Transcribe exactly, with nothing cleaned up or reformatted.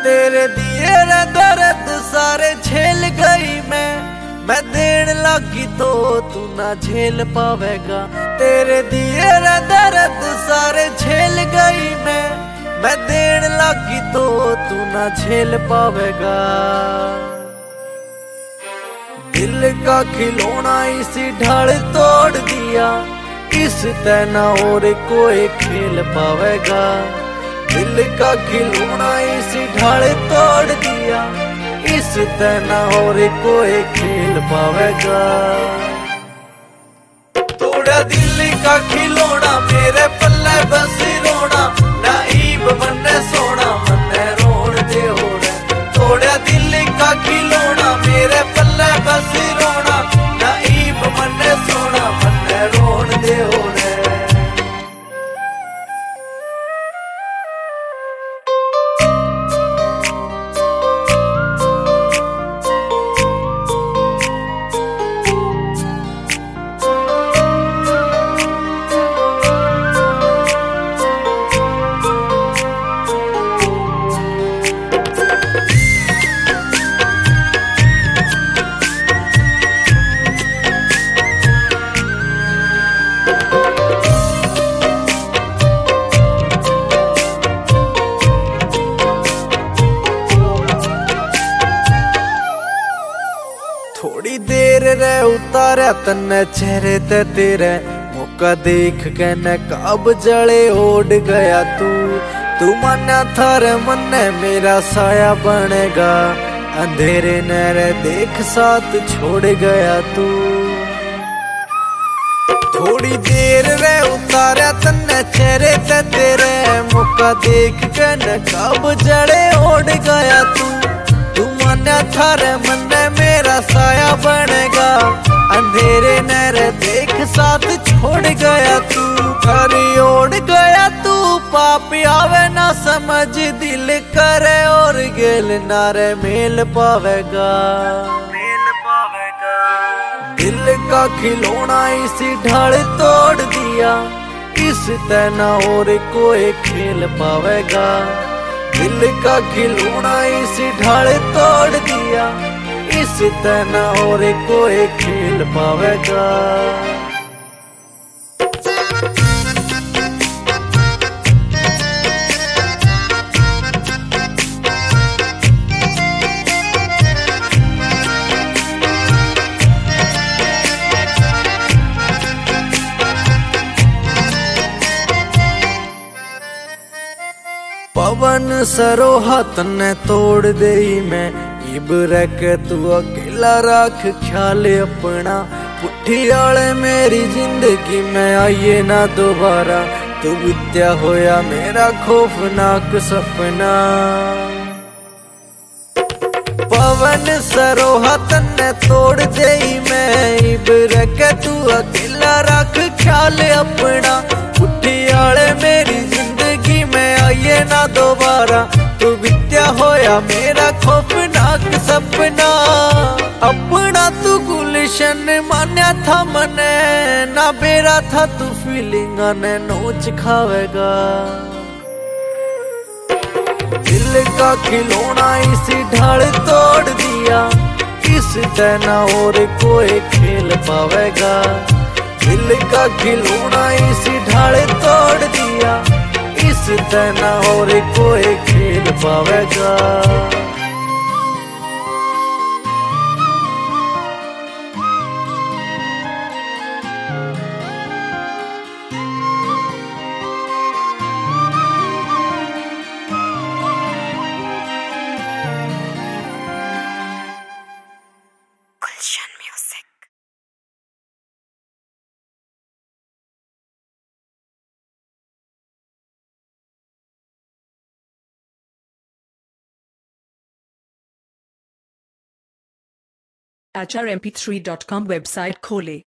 तेरे दिए रे दर्द सारे झेल गई मैं मैं देन लगी तो तू ना झेल पावेगा। तेरे दिए रे दर्द सारे झेल गई मैं मैं देन लगी तो तू ना झेल पावेगा। दिल का खिलौना इसी ढाल तोड़ दिया, इस तना और कोई खेल पावेगा। दिल का खिलौना इसी ढाल तोड़ दिया, इस तना और कोई खेल पावेगा। तोड़ा दिल का खिलौना मेरे पल्ले बस रोना, नाइब मन्ने सोना मन्ने रोन दे हो रे। तोड़ा दिल का खिलौना मेरे पल्ले बस रोना, नाइब मन्ने सोना मन्ने रोन दे हो रे। थोड़ी देर रे उतारा तन्ने चेहरे ते तेरे, मौका देख के नकाब जले ओढ़ गया तू। तू मन्ना थारे मन्ने मेरा साया बनेगा, अंधेरे नरे देख साथ छोड़ गया तू। थोड़ी देर रे उतारा तन्ने चेहरे ते तेरे, मौका देख के नकाब जले ओढ़ गया तू। तू मन्ना थारे मन्ने मेरा साया बनेगा, अंधेरे नरे देख साथ छोड़ गया तू। घरी ओढ़ गया तू पाप आवे ना समझ, दिल करे और गेल नारे मेल पावेगा। मेल पावेगा दिल का खिलौना इसी ढाल तोड़ दिया, इस तना और कोई खेल पावेगा। दिल का खिलौना इसी ढाल तोड़ दिया, इस तना और कोई खेल पावेगा। पवन सरोहा तन्ने तोड़ दे मैं, इब रख तू अकेला रख ख्याल अपना। पुट्ठी आले मेरी जिंदगी में आइए ना दोबारा, तू वित्या होया मेरा खौफनाक सपना। पवन सरोहा तन्ने तोड़ दे मैं, इब रख तू अकेला रख ख्याल अपना। पुट्ठी आले मेरी जिंदगी में आइए ना दोबारा, तू वित्या होया मेरा खौफनाक सपना। अपना तू गुलशन मान्या था मने, ना बेरा था तू फीलिंग ने नोच खावेगा। दिल का खिलौना इसी ढाल तोड़ दिया, इस तना और कोई खेल पावेगा। दिल का खिलौना इसी ढाल तोड़ दिया, इस तना और कोई खेल पावेगा। H R M P three dot com website खोले।